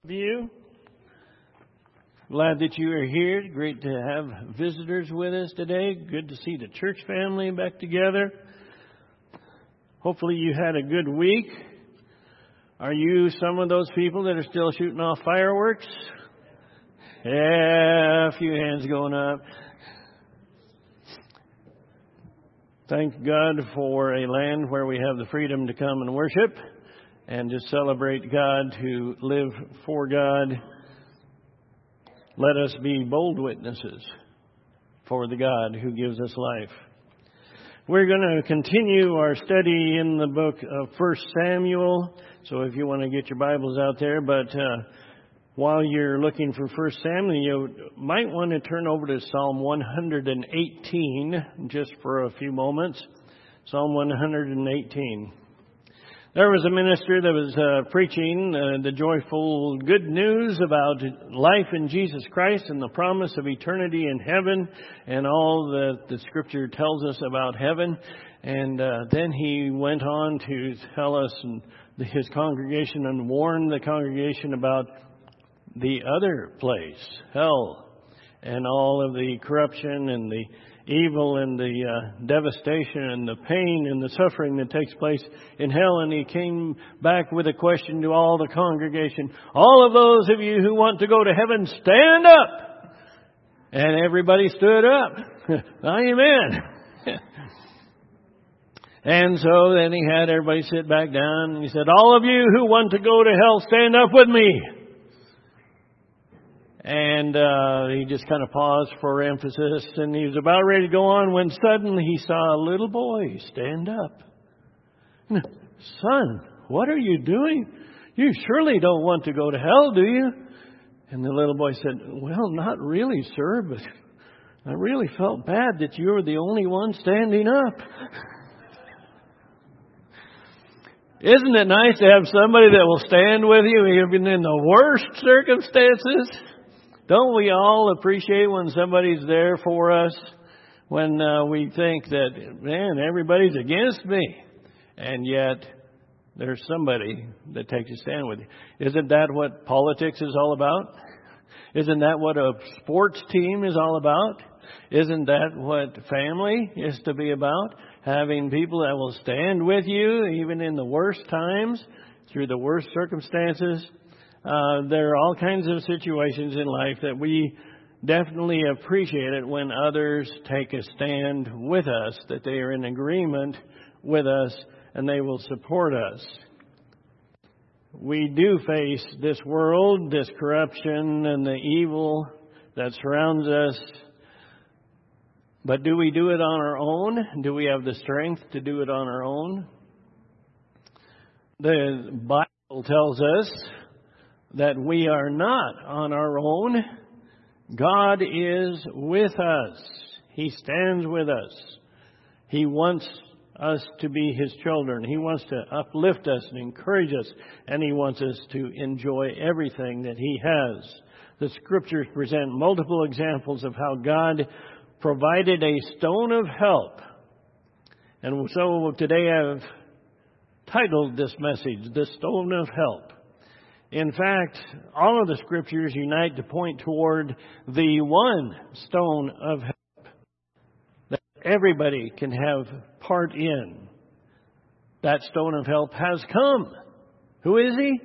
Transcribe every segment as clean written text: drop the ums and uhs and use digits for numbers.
You. Glad that you are here. Great to have visitors with us today. Good to see the church family back together. Hopefully you had a good week. Are you some of those people that are still shooting off fireworks? Yeah, a few hands going up. Thank God for a land where we have the freedom to come and worship and to celebrate God, to live for God. Let us be bold witnesses for the God who gives us life. We're going to continue our study in the book of 1 Samuel. So if you want to get your Bibles out there, but while you're looking for 1 Samuel, you might want to turn over to Psalm 118 just for a few moments. Psalm 118. There was a minister that was preaching the joyful good news about life in Jesus Christ and the promise of eternity in heaven and all that the Scripture tells us about heaven. And then he went on to tell us and his congregation and warn the congregation about the other place, hell, and all of the corruption and the evil and the devastation and the pain and the suffering that takes place in hell. And he came back with a question to all the congregation. All of those of you who want to go to heaven, stand up. And everybody stood up. Amen. And so then he had everybody sit back down and he said, all of you who want to go to hell, stand up with me. And he just kind of paused for emphasis, and he was about ready to go on when suddenly he saw a little boy stand up. Son, what are you doing? You surely don't want to go to hell, do you? And the little boy said, well, not really, sir, but I really felt bad that you were the only one standing up. Isn't it nice to have somebody that will stand with you even in the worst circumstances? Don't we all appreciate when somebody's there for us, when we think that, man, everybody's against me, and yet there's somebody that takes a stand with you. Isn't that what politics is all about? Isn't that what a sports team is all about? Isn't that what family is to be about? Having people that will stand with you even in the worst times, through the worst circumstances. There are all kinds of situations in life that we definitely appreciate it when others take a stand with us, that they are in agreement with us and they will support us. We do face this world, this corruption and the evil that surrounds us. But do we do it on our own? Do we have the strength to do it on our own? The Bible tells us that we are not on our own. God is with us. He stands with us. He wants us to be His children. He wants to uplift us and encourage us, and He wants us to enjoy everything that He has. The Scriptures present multiple examples of how God provided a stone of help. And so today I've titled this message, The Stone of Help. In fact, all of the Scriptures unite to point toward the one stone of help that everybody can have part in. That stone of help has come. Who is He?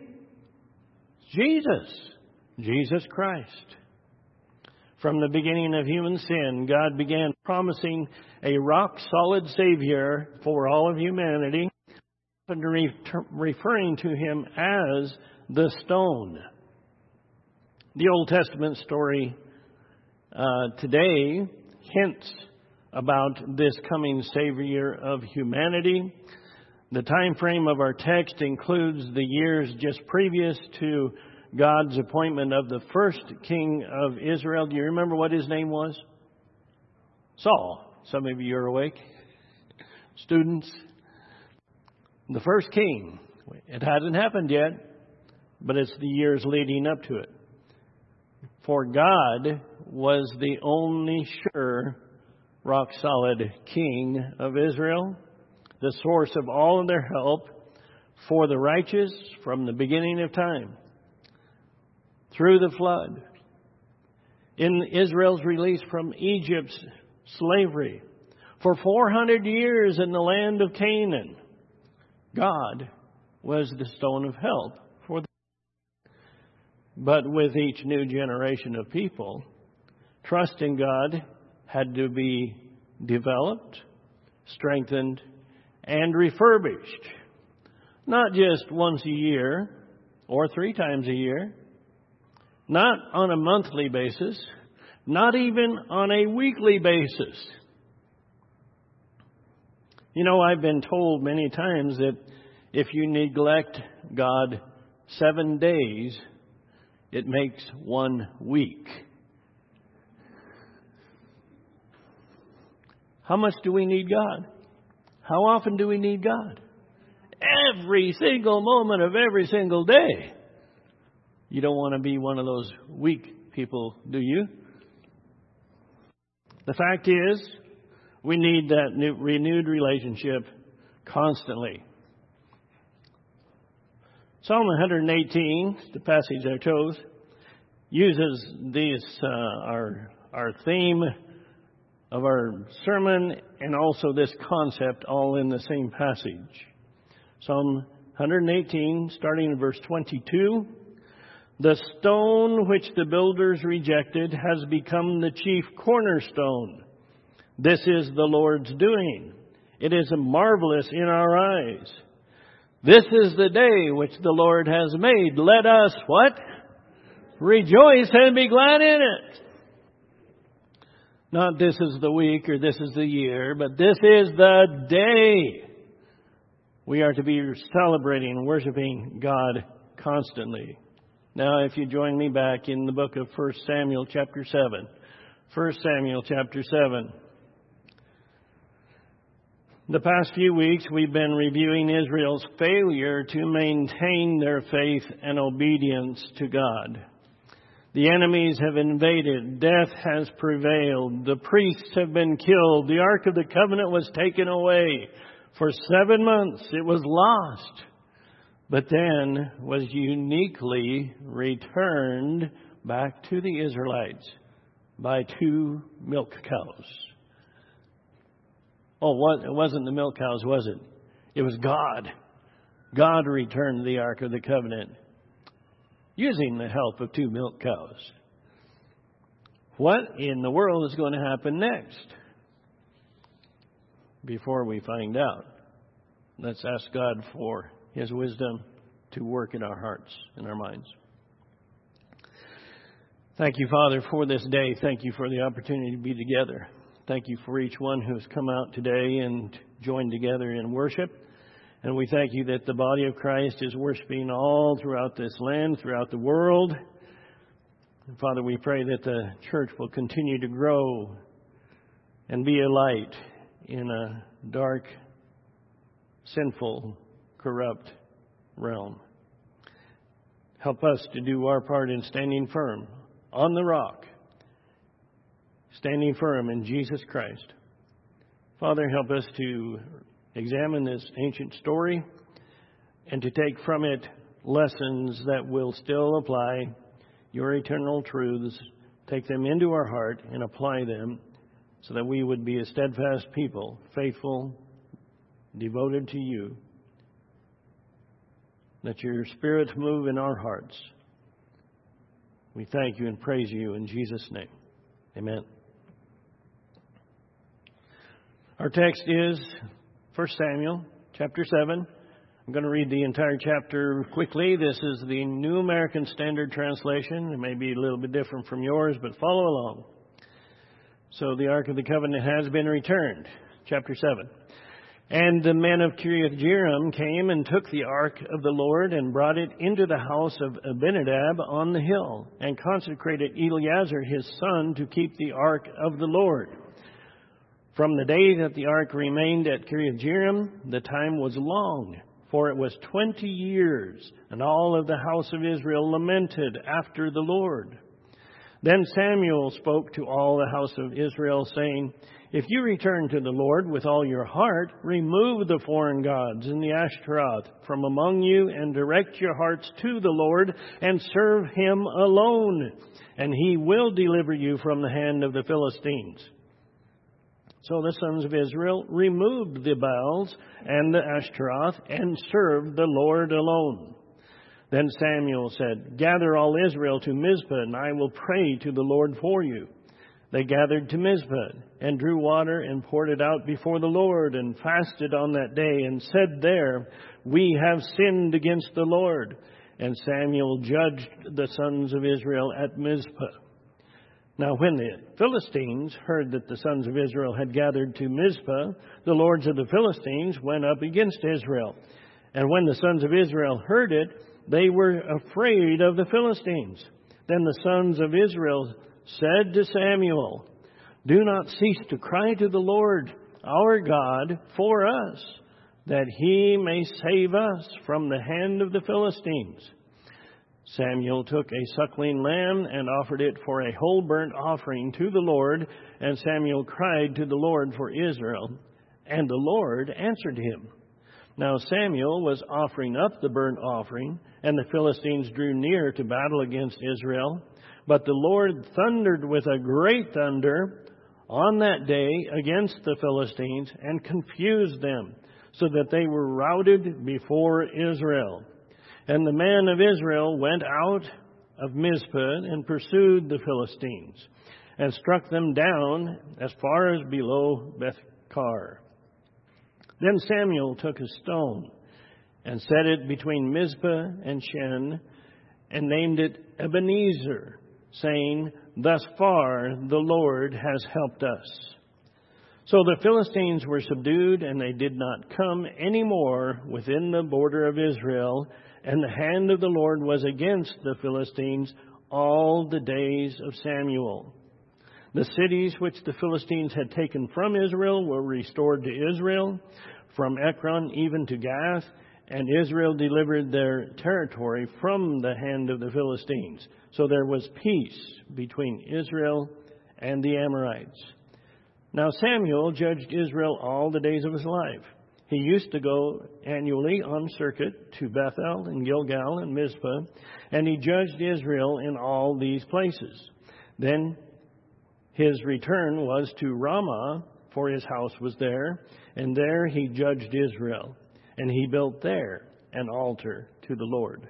Jesus Christ. From the beginning of human sin, God began promising a rock-solid Savior for all of humanity, and referring to Him as the stone. The Old Testament story today hints about this coming Savior of humanity. The time frame of our text includes the years just previous to God's appointment of the first king of Israel. Do you remember what his name was? Saul. Some of you are awake. Students. The first king. It hasn't happened yet, but it's the years leading up to it. For God was the only sure, rock-solid king of Israel, the source of all of their help for the righteous from the beginning of time. through the flood, in Israel's release from Egypt's slavery, for 400 years in the land of Canaan, God was the stone of help for them. But with each new generation of people, trust in God had to be developed, strengthened, and refurbished. Not just once a year or 3 times a year, not on a monthly basis, not even on a weekly basis. You know, I've been told many times that if you neglect God 7 days, it makes 1 week. How much do we need God? How often do we need God? Every single moment of every single day. You don't want to be one of those weak people, do you? The fact is, we need that renewed relationship constantly. Psalm 118, the passage I chose, uses our theme of our sermon and also this concept all in the same passage. Psalm 118, starting in verse 22. The stone which the builders rejected has become the chief cornerstone. This is the Lord's doing. It is marvelous in our eyes. This is the day which the Lord has made. Let us, what? Rejoice and be glad in it. Not this is the week or this is the year, but this is the day. We are to be celebrating and worshiping God constantly. Now, if you join me back in the book of 1 Samuel chapter 7. 1 Samuel chapter 7. The past few weeks we've been reviewing Israel's failure to maintain their faith and obedience to God. The enemies have invaded. Death has prevailed. The priests have been killed. The Ark of the Covenant was taken away. For 7 months it was lost, but then was uniquely returned back to the Israelites by 2 milk cows. Oh, it wasn't the milk cows, was it? It was God. God returned the Ark of the Covenant using the help of 2 milk cows. What in the world is going to happen next? Before we find out, let's ask God for His wisdom to work in our hearts and our minds. Thank you, Father, for this day. Thank you for the opportunity to be together. Thank you for each one who has come out today and joined together in worship. And we thank you that the body of Christ is worshiping all throughout this land, throughout the world. And Father, we pray that the church will continue to grow and be a light in a dark, sinful, corrupt realm. Help us to do our part in standing firm on the rock, standing firm in Jesus Christ. Father, help us to examine this ancient story and to take from it lessons that will still apply your eternal truths, take them into our heart and apply them so that we would be a steadfast people, faithful, devoted to you. Let your Spirit move in our hearts. We thank you and praise you in Jesus' name. Amen. Our text is 1 Samuel chapter 7. I'm going to read the entire chapter quickly. This is the New American Standard Translation. It may be a little bit different from yours, but follow along. So the Ark of the Covenant has been returned. Chapter 7. And the men of Kiriath-Jearim came and took the ark of the Lord and brought it into the house of Abinadab on the hill, and consecrated Eleazar his son to keep the ark of the Lord. From the day that the ark remained at Kiriath-Jearim, the time was long, for it was 20 years, and all of the house of Israel lamented after the Lord. Then Samuel spoke to all the house of Israel, saying, If you return to the Lord with all your heart, remove the foreign gods and the Ashtaroth from among you and direct your hearts to the Lord and serve Him alone, and He will deliver you from the hand of the Philistines. So the sons of Israel removed the Baals and the Ashtaroth and served the Lord alone. Then Samuel said, "Gather all Israel to Mizpah, and I will pray to the Lord for you." They gathered to Mizpah and drew water and poured it out before the Lord and fasted on that day and said there, "We have sinned against the Lord." And Samuel judged the sons of Israel at Mizpah. Now when the Philistines heard that the sons of Israel had gathered to Mizpah, the lords of the Philistines went up against Israel. And when the sons of Israel heard it, they were afraid of the Philistines. Then the sons of Israel said to Samuel, "Do not cease to cry to the Lord our God for us, that He may save us from the hand of the Philistines." Samuel took a suckling lamb and offered it for a whole burnt offering to the Lord, and Samuel cried to the Lord for Israel, and the Lord answered him. Now Samuel was offering up the burnt offering, and the Philistines drew near to battle against Israel. But the Lord thundered with a great thunder on that day against the Philistines and confused them, so that they were routed before Israel. And the men of Israel went out of Mizpah and pursued the Philistines and struck them down as far as below Beth-kar. Then Samuel took a stone and set it between Mizpah and Shen and named it Ebenezer, saying, "Thus far the Lord has helped us." So the Philistines were subdued, and they did not come any more within the border of Israel, and the hand of the Lord was against the Philistines all the days of Samuel. The cities which the Philistines had taken from Israel were restored to Israel, from Ekron even to Gath, and Israel delivered their territory from the hand of the Philistines. So there was peace between Israel and the Amorites. Now Samuel judged Israel all the days of his life. He used to go annually on circuit to Bethel and Gilgal and Mizpah, and he judged Israel in all these places. Then his return was to Ramah, for his house was there, and there he judged Israel, and he built there an altar to the Lord.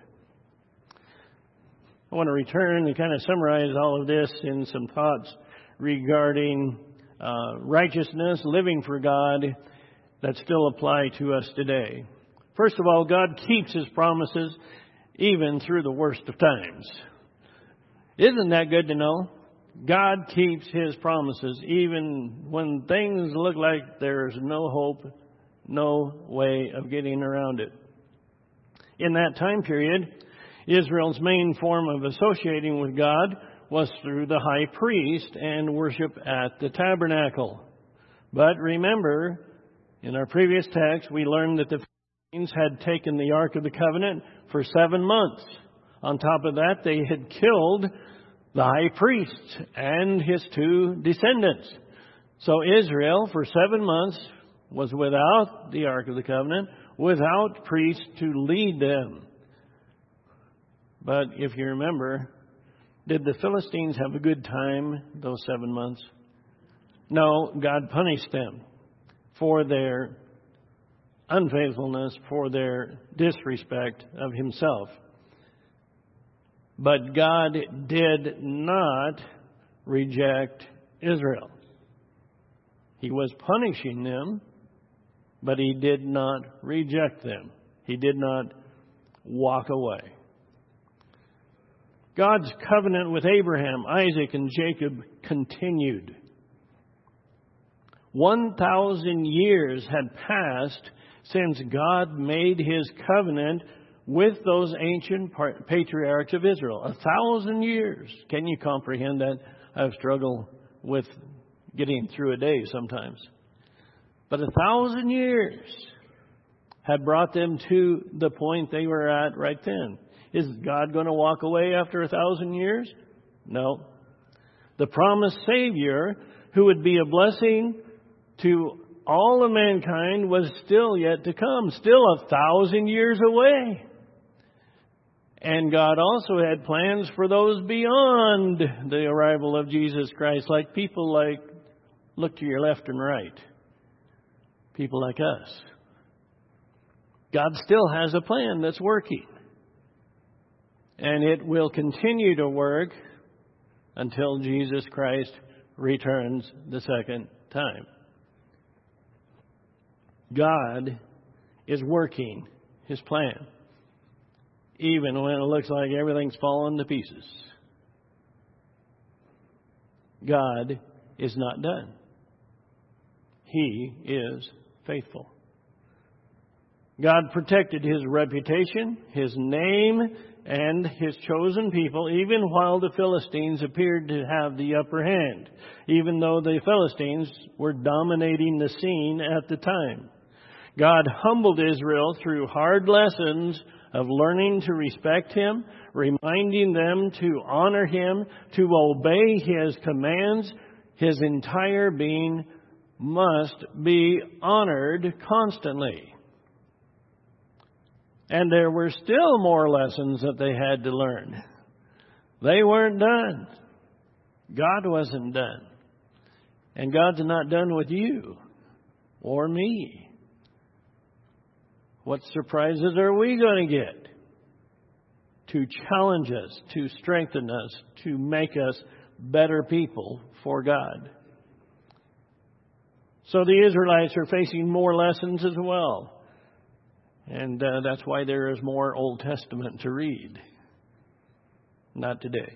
I want to return and kind of summarize all of this in some thoughts regarding righteousness, living for God, that still apply to us today. First of all, God keeps His promises even through the worst of times. Isn't that good to know? God keeps His promises even when things look like there's no hope, no way of getting around it. In that time period, Israel's main form of associating with God was through the high priest and worship at the tabernacle. But remember, in our previous text, we learned that the Philistines had taken the Ark of the Covenant for 7 months. On top of that, they had killed the high priest and his 2 descendants. So Israel, for 7 months, was without the Ark of the Covenant, without priests to lead them. But if you remember, did the Philistines have a good time those 7 months? No, God punished them for their unfaithfulness, for their disrespect of Himself. But God did not reject Israel. He was punishing them, but He did not reject them. He did not walk away. God's covenant with Abraham, Isaac, and Jacob continued. 1,000 years had passed since God made His covenant with those ancient patriarchs of Israel. 1,000 years. Can you comprehend that? I've struggled with getting through a day sometimes. But 1,000 years had brought them to the point they were at right then. Is God going to walk away after 1,000 years? No. The promised Savior, who would be a blessing to all of mankind was still yet to come, still 1,000 years away. And God also had plans for those beyond the arrival of Jesus Christ, like people like, look to your left and right, people like us. God still has a plan that's working. And it will continue to work until Jesus Christ returns the second time. God is working His plan, even when it looks like everything's fallen to pieces. God is not done. He is faithful. God protected His reputation, His name, and His chosen people, even while the Philistines appeared to have the upper hand, even though the Philistines were dominating the scene at the time. God humbled Israel through hard lessons of learning to respect Him, reminding them to honor Him, to obey His commands. His entire being must be honored constantly. And there were still more lessons that they had to learn. They weren't done. God wasn't done. And God's not done with you or me. What surprises are we going to get? To challenge us, to strengthen us, to make us better people for God. So the Israelites are facing more lessons as well. And that's why there is more Old Testament to read. Not today.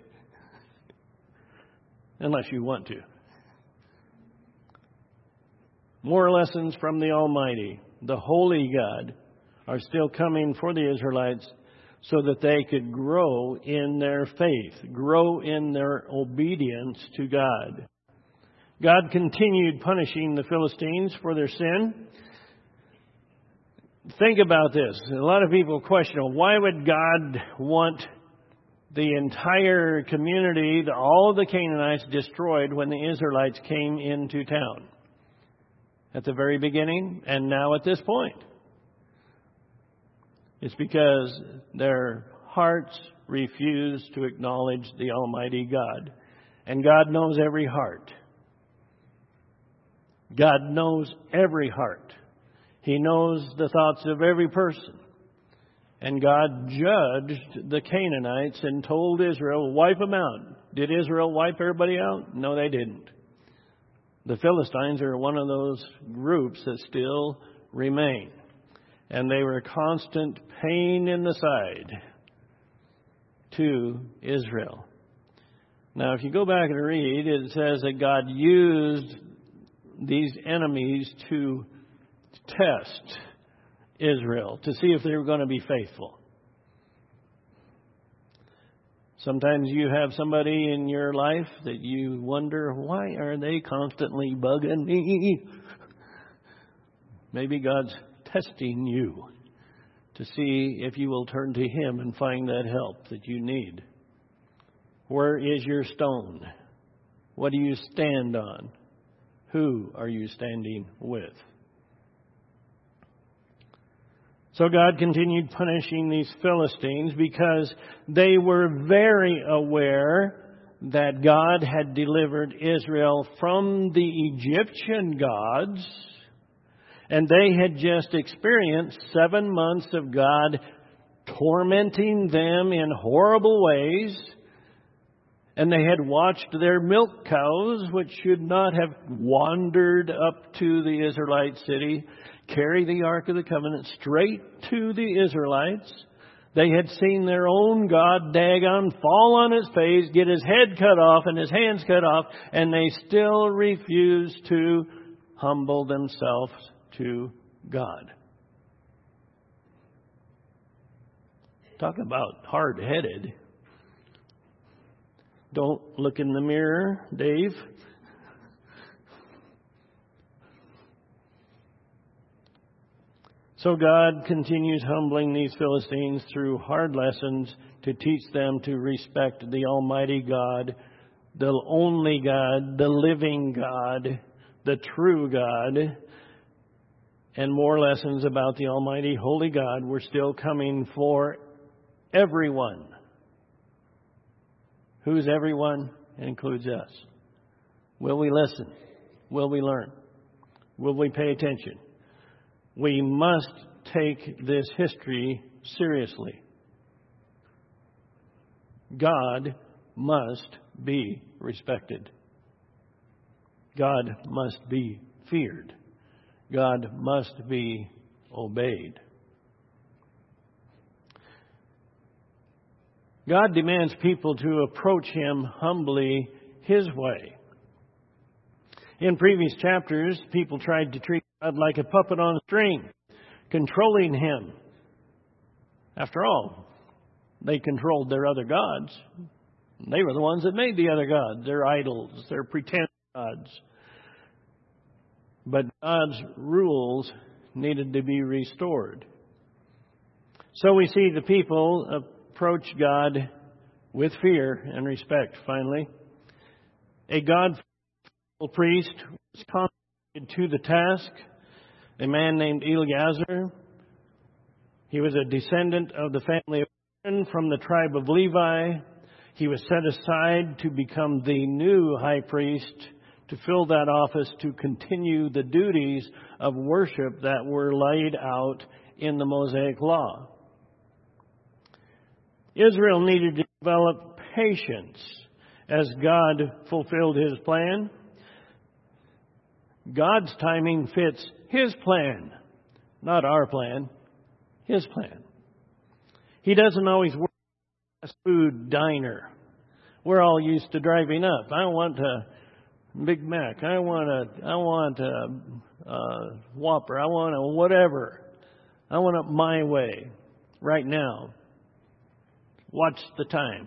Unless you want to. More lessons from the Almighty, the Holy God, are still coming for the Israelites so that they could grow in their faith, grow in their obedience to God. God continued punishing the Philistines for their sin. Think about this. A lot of people question, why would God want the entire community, all of the Canaanites, destroyed when the Israelites came into town? At the very beginning and now at this point. It's because their hearts refuse to acknowledge the Almighty God. And God knows every heart. God knows every heart. He knows the thoughts of every person. And God judged the Canaanites and told Israel, wipe them out. Did Israel wipe everybody out? No, they didn't. The Philistines are one of those groups that still remain. And they were a constant pain in the side to Israel. Now, if you go back and read, it says that God used these enemies to test Israel, to see if they were going to be faithful. Sometimes you have somebody in your life that you wonder, why are they constantly bugging me? Maybe God's testing you to see if you will turn to Him and find that help that you need. Where is your stone? What do you stand on? Who are you standing with? So God continued punishing these Philistines because they were very aware that God had delivered Israel from the Egyptian gods. And they had just experienced 7 months of God tormenting them in horrible ways. And they had watched their milk cows, which should not have wandered up to the Israelite city, carry the Ark of the Covenant straight to the Israelites. They had seen their own God, Dagon, fall on his face, get his head cut off and his hands cut off, and they still refused to humble themselves to God. Talk about hard-headed. Don't look in the mirror, Dave. So God continues humbling these Philistines through hard lessons to teach them to respect the Almighty God, the only God, the living God, the true God, and more lessons about the Almighty Holy God were still coming for everyone. Who's everyone? It includes us. Will we listen? Will we learn? Will we pay attention? We must take this history seriously. God must be respected. God must be feared. God must be obeyed. God demands people to approach Him humbly His way. In previous chapters, people tried to treat God like a puppet on a string, controlling Him. After all, they controlled their other gods. They were the ones that made the other gods, their idols, their pretend gods. But God's rules needed to be restored. So we see the people approach God with fear and respect, finally. A God-fearful priest was consecrated to the task, a man named Eleazar. He was a descendant of the family of Aaron from the tribe of Levi. He was set aside to become the new high priest, to fill that office, to continue the duties of worship that were laid out in the Mosaic Law. Israel needed to develop patience as God fulfilled His plan. God's timing fits His plan, not our plan, His plan. He doesn't always work at a fast food diner. We're all used to driving up. I want a Big Mac. I want a Whopper. I want a whatever. I want it my way, right now. Watch the time.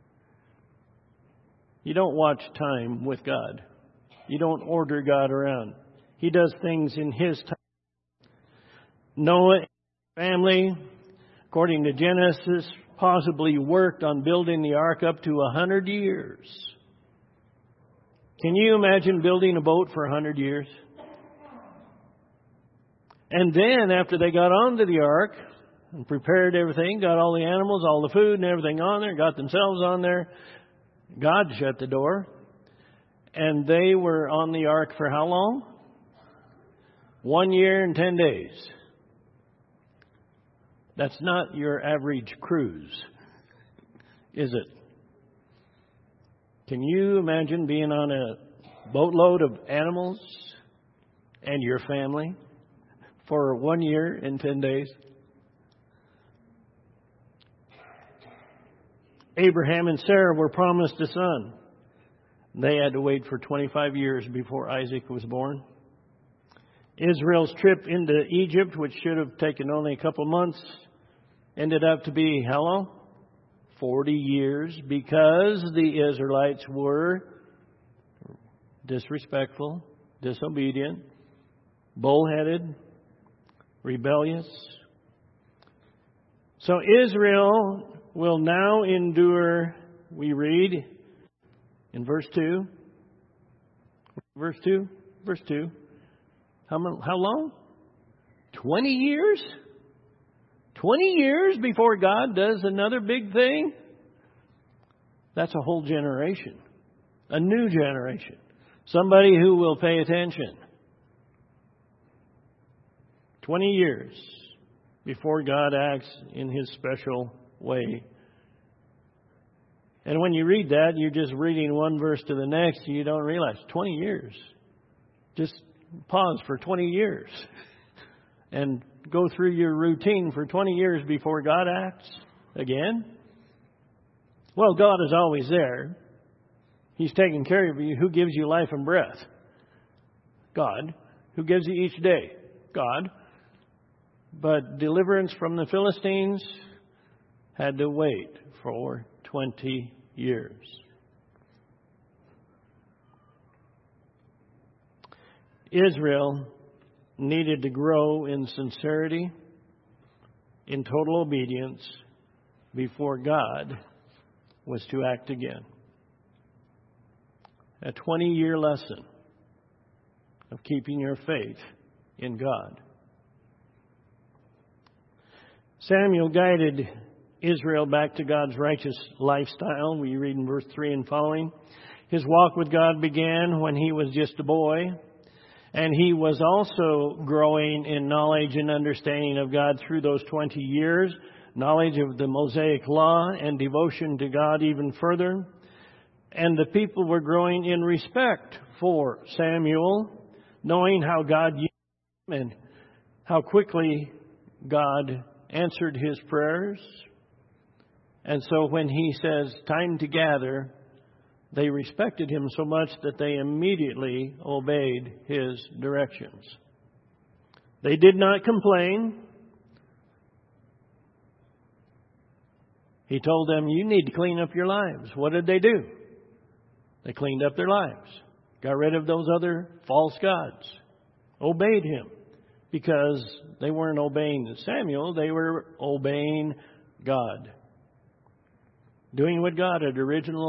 You don't watch time with God. You don't order God around. He does things in His time. Noah and his family, according to Genesis, possibly worked on building the ark up to 100 years. Can you imagine building a boat for 100 years? And then after they got onto the ark and prepared everything, got all the animals, all the food and everything on there, got themselves on there, God shut the door. And they were on the ark for how long? 1 year and 10 days. That's not your average cruise, is it? Can you imagine being on a boatload of animals and your family for 1 year and 10 days? Abraham and Sarah were promised a son. They had to wait for 25 years before Isaac was born. Israel's trip into Egypt, which should have taken only a couple months, ended up to be how long? 40 years, because the Israelites were disrespectful, disobedient, bullheaded, rebellious. So Israel will now endure, we read in verse 2. Verse 2? Verse 2. How long? 20 years? 20 years before God does another big thing? That's a whole generation. A new generation. Somebody who will pay attention. 20 years before God acts in His special way. And when you read that, you're just reading one verse to the next, and you don't realize 20 years. Just pause for 20 years and go through your routine for 20 years before God acts again. Well, God is always there. He's taking care of you. Who gives you life and breath? God. Who gives you each day? God. But deliverance from the Philistines had to wait for 20 years. Israel needed to grow in sincerity, in total obedience, before God was to act again. A 20-year lesson. of keeping your faith in God. Samuel guided Israel back to God's righteous lifestyle. We read in verse 3 and following. His walk with God began when he was just a boy, and he was also growing in knowledge and understanding of God through those 20 years, knowledge of the Mosaic law and devotion to God even further. And the people were growing in respect for Samuel, knowing how God used him and how quickly God answered his prayers. And so when he says, time to gather, they respected him so much that they immediately obeyed his directions. They did not complain. He told them, you need to clean up your lives. What did they do? They cleaned up their lives, got rid of those other false gods, obeyed him, because they weren't obeying Samuel, they were obeying God. Doing what God had the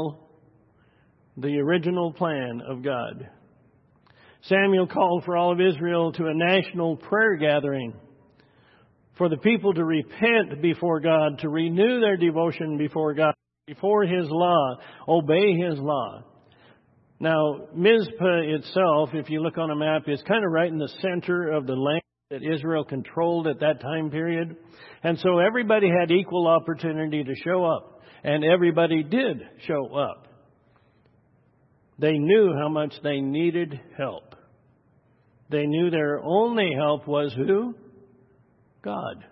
original plan of God. Samuel called for all of Israel to a national prayer gathering for the people to repent before God, to renew their devotion before God, before His law, obey His law. Now, Mizpah itself, if you look on a map, is kind of right in the center of the land that Israel controlled at that time period. And so everybody had equal opportunity to show up. And everybody did show up. They knew how much they needed help. They knew their only help was who? God.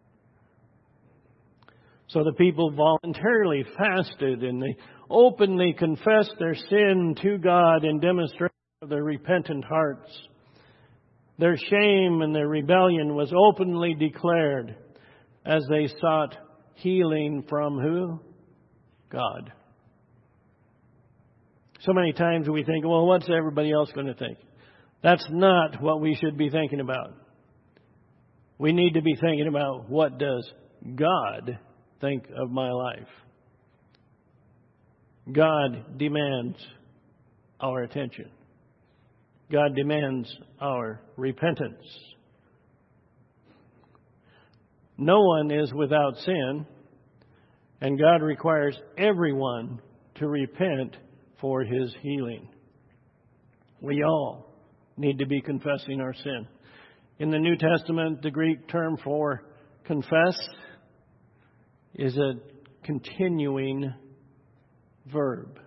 So the people voluntarily fasted and they openly confessed their sin to God in demonstration of their repentant hearts. Their shame and their rebellion was openly declared as they sought healing from who? God. So many times we think, well, what's everybody else going to think? That's not what we should be thinking about. We need to be thinking about, what does God think of my life? God demands our attention. God demands our repentance. No one is without sin, and God requires everyone to repent for His healing. We all need to be confessing our sin. In the New Testament, the Greek term for confess is a continuing verb.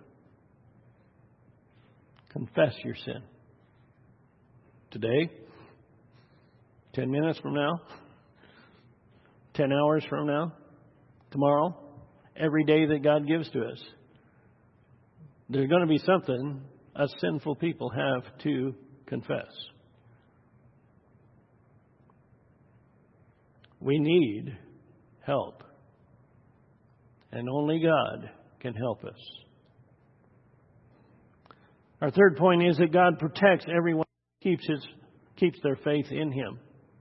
Confess your sin. Today, 10 minutes from now, 10 hours from now, tomorrow, every day that God gives to us. There's going to be something us sinful people have to confess. We need help. And only God can help us. Our third point is that God protects everyone who keeps their faith in Him.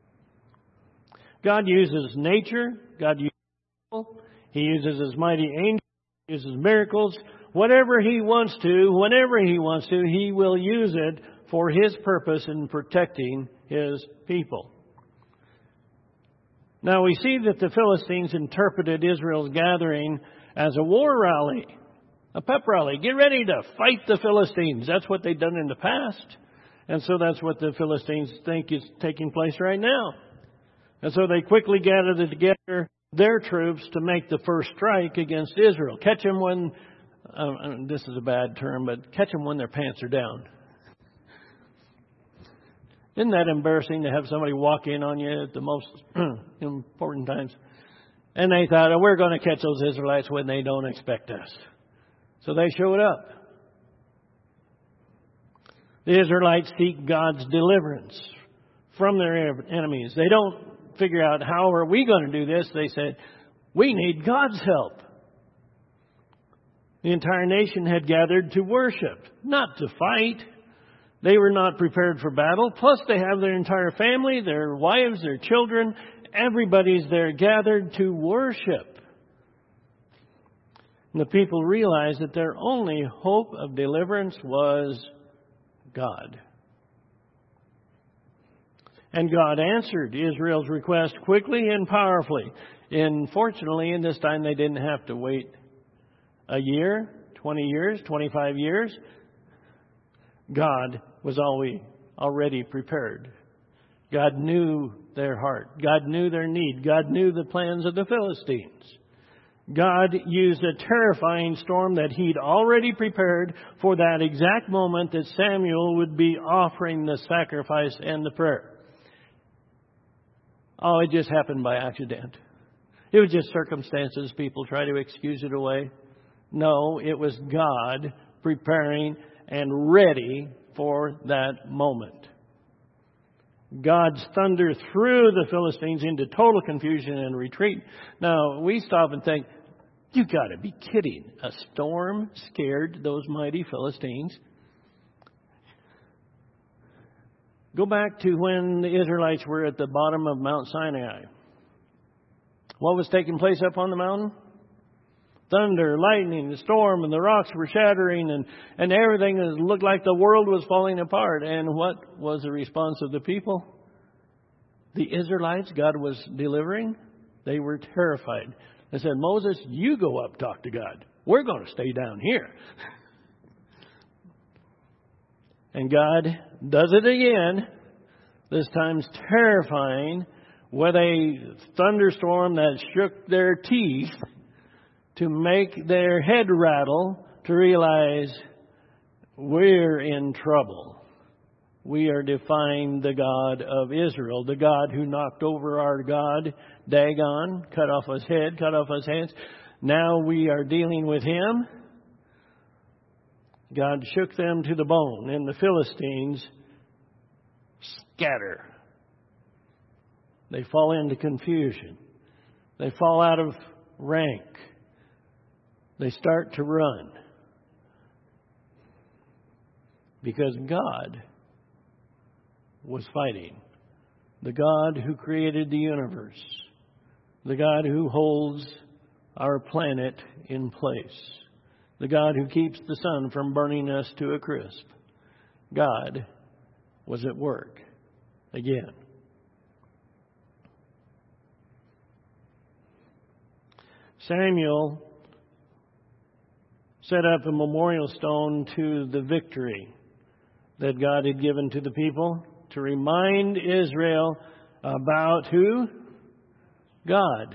God uses nature. God uses people. He uses His mighty angels. He uses miracles. Whatever He wants to, whenever He wants to, He will use it for His purpose in protecting His people. Now we see that the Philistines interpreted Israel's gathering as a war rally, a pep rally. Get ready to fight the Philistines. That's what they've done in the past. And so that's what the Philistines think is taking place right now. And so they quickly gathered together their troops to make the first strike against Israel. Catch them when, this is a bad term, but catch them when their pants are down. Isn't that embarrassing to have somebody walk in on you at the most important times? And they thought, we're going to catch those Israelites when they don't expect us. So they showed up. The Israelites seek God's deliverance from their enemies. They don't figure out, how are we going to do this? They said, we need God's help. The entire nation had gathered to worship, not to fight. They were not prepared for battle. Plus, they have their entire family, their wives, their children. Everybody's there gathered to worship. And the people realized that their only hope of deliverance was God. And God answered Israel's request quickly and powerfully. Fortunately, in this time, they didn't have to wait a year, 20 years, 25 years. God was already prepared. God knew their heart. God knew their need. God knew the plans of the Philistines. God used a terrifying storm that He'd already prepared for that exact moment that Samuel would be offering the sacrifice and the prayer. Oh, it just happened by accident. It was just circumstances. People try to excuse it away. No, it was God preparing and ready for that moment. God's thunder threw the Philistines into total confusion and retreat. Now, we stop and think, you got to be kidding. A storm scared those mighty Philistines. Go back to when the Israelites were at the bottom of Mount Sinai. What was taking place up on the mountain? Thunder, lightning, the storm, and the rocks were shattering, and everything looked like the world was falling apart. And what was the response of the people? The Israelites God was delivering, they were terrified. They said, Moses, you go up, talk to God. We're going to stay down here. And God does it again, this time's terrifying, with a thunderstorm that shook their teeth to make their head rattle, to realize we're in trouble. We are defying the God of Israel, the God who knocked over our God, Dagon, cut off his head, cut off his hands. Now we are dealing with him. God shook them to the bone, and the Philistines scatter. They fall into confusion. They fall out of rank. They start to run. Because God was fighting. The God who created the universe. The God who holds our planet in place. The God who keeps the sun from burning us to a crisp. God was at work again. Samuel set up a memorial stone to the victory that God had given to the people to remind Israel about who? God.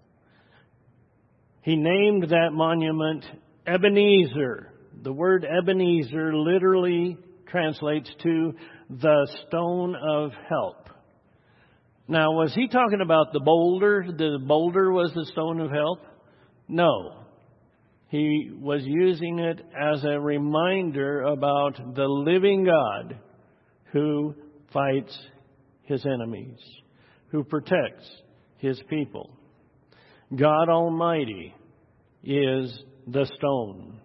He named that monument Ebenezer. The word Ebenezer literally translates to the stone of help. Now, was he talking about the boulder? The boulder was the stone of help? No. He was using it as a reminder about the living God who fights his enemies, who protects his people. God Almighty is the stone.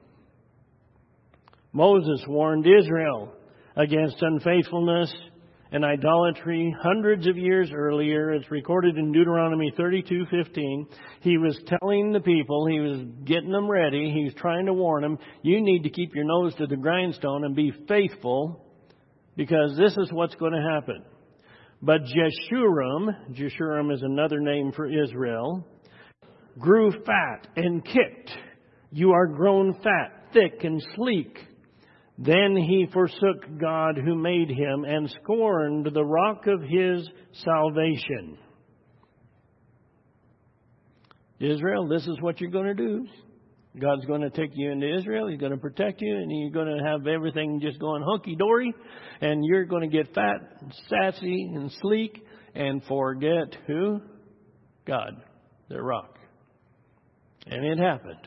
Moses warned Israel against unfaithfulness and idolatry hundreds of years earlier. It's recorded in Deuteronomy 32:15. He was telling the people, he was getting them ready, he was trying to warn them, you need to keep your nose to the grindstone and be faithful, because this is what's going to happen. But Jeshurun is another name for Israel, grew fat and kicked. You are grown fat, thick and sleek. Then he forsook God who made him and scorned the rock of his salvation. Israel, this is what you're going to do. God's going to take you into Israel. He's going to protect you, and you're going to have everything just going hunky-dory. And you're going to get fat, and sassy, and sleek, and forget who? God, the rock. And it happened.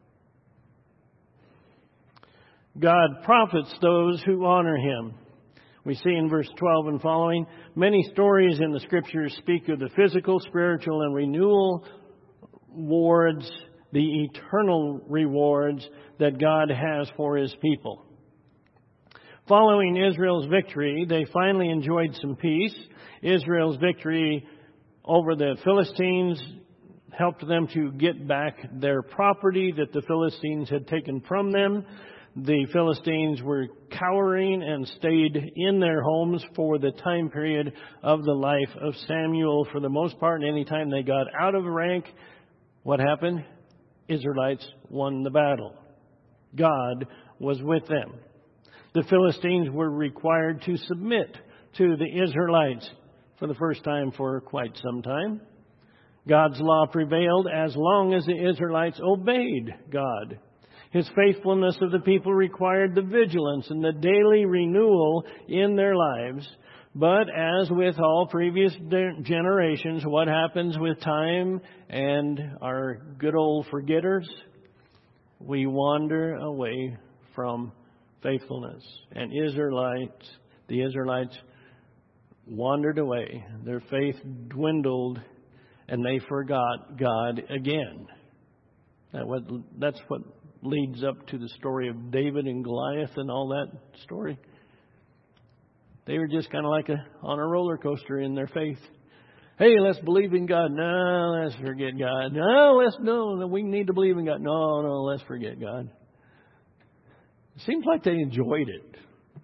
God profits those who honor him. We see in verse 12 and following, many stories in the Scriptures speak of the physical, spiritual, and renewal rewards, the eternal rewards that God has for his people. Following Israel's victory, they finally enjoyed some peace. Israel's victory over the Philistines helped them to get back their property that the Philistines had taken from them. The Philistines were cowering and stayed in their homes for the time period of the life of Samuel. For the most part, anytime they got out of rank, what happened? Israelites won the battle. God was with them. The Philistines were required to submit to the Israelites for the first time for quite some time. God's law prevailed as long as the Israelites obeyed God. His faithfulness of the people required the vigilance and the daily renewal in their lives. But as with all previous generations, what happens with time and our good old forgetters? We wander away from faithfulness. And the Israelites wandered away. Their faith dwindled, and they forgot God again. That's what leads up to the story of David and Goliath and all that story. They were just kind of like on a roller coaster in their faith. Hey, let's believe in God. No, let's forget God. No, we need to believe in God. No, let's forget God. It seems like they enjoyed it.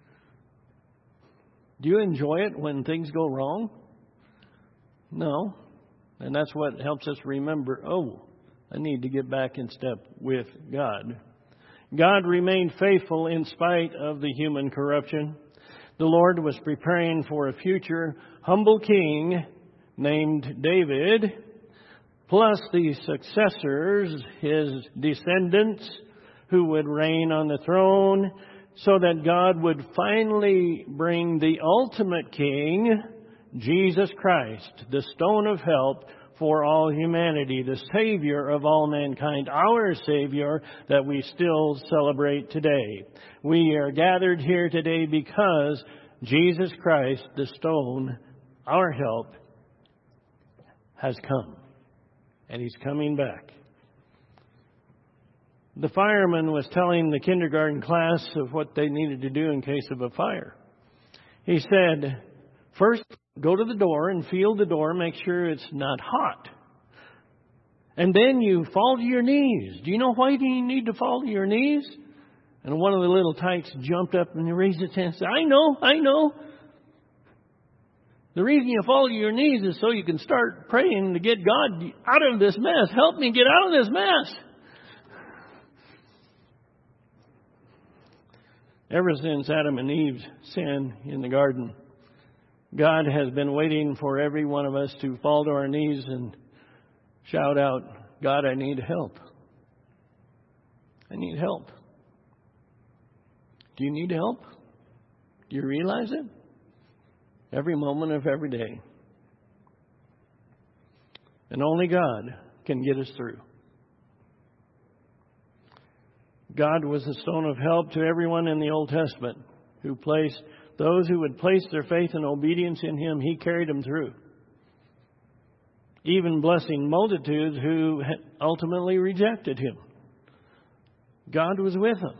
Do you enjoy it when things go wrong? No. And that's what helps us remember, I need to get back in step with God. God remained faithful in spite of the human corruption. The Lord was preparing for a future humble king named David, plus the successors, his descendants, who would reign on the throne, so that God would finally bring the ultimate king, Jesus Christ, the stone of help for all humanity, the Savior of all mankind, our Savior that we still celebrate today. We are gathered here today because Jesus Christ, the stone, our help, has come. And He's coming back. The fireman was telling the kindergarten class of what they needed to do in case of a fire. He said, first, go to the door and feel the door, make sure it's not hot. And then you fall to your knees. Do you know why you need to fall to your knees? And one of the little tykes jumped up and raised his hand and said, I know. The reason you fall to your knees is so you can start praying to get God out of this mess. Help me get out of this mess. Ever since Adam and Eve's sin in the garden, God has been waiting for every one of us to fall to our knees and shout out, God, I need help. I need help. Do you need help? Do you realize it? Every moment of every day. And only God can get us through. God was the stone of help to everyone in the Old Testament those who would place their faith and obedience in Him. He carried them through. Even blessing multitudes who ultimately rejected Him. God was with them.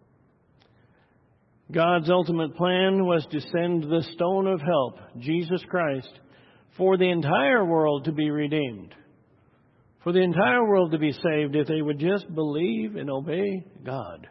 God's ultimate plan was to send the stone of help, Jesus Christ, for the entire world to be redeemed. For the entire world to be saved if they would just believe and obey God.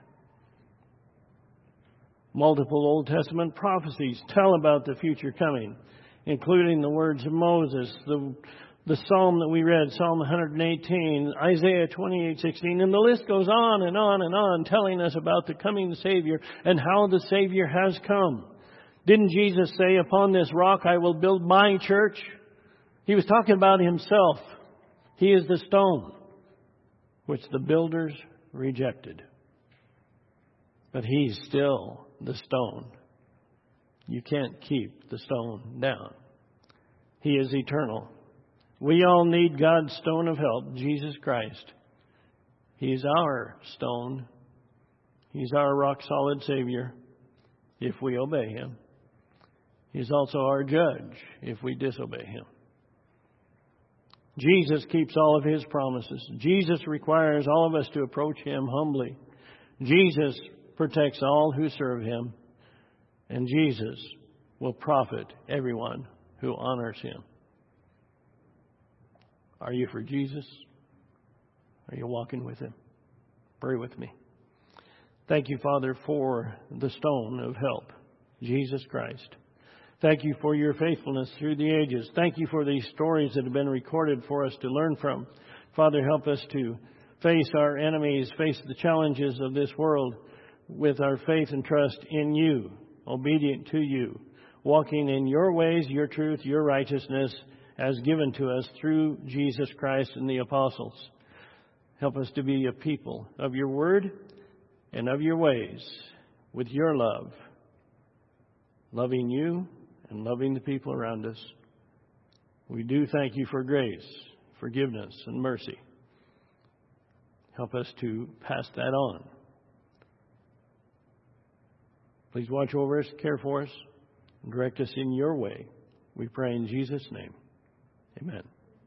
Multiple Old Testament prophecies tell about the future coming, including the words of Moses, the psalm that we read, Psalm 118, Isaiah 28:16, and the list goes on and on and on, telling us about the coming Savior and how the Savior has come. Didn't Jesus say, upon this rock I will build my church? He was talking about Himself. He is the stone which the builders rejected. But He's still the stone. You can't keep the stone down. He is eternal. We all need God's stone of help, Jesus Christ. He's our stone. He's our rock-solid Savior if we obey Him. He's also our judge if we disobey Him. Jesus keeps all of His promises. Jesus requires all of us to approach Him humbly. Jesus protects all who serve Him. And Jesus will profit everyone who honors Him. Are you for Jesus? Are you walking with Him? Pray with me. Thank you, Father, for the stone of help, Jesus Christ. Thank you for your faithfulness through the ages. Thank you for these stories that have been recorded for us to learn from. Father, help us to face our enemies, face the challenges of this world with our faith and trust in you, obedient to you, walking in your ways, your truth, your righteousness as given to us through Jesus Christ and the apostles. Help us to be a people of your word and of your ways with your love, loving you and loving the people around us. We do thank you for grace, forgiveness, and mercy. Help us to pass that on. Please watch over us, care for us, and direct us in your way. We pray in Jesus' name. Amen.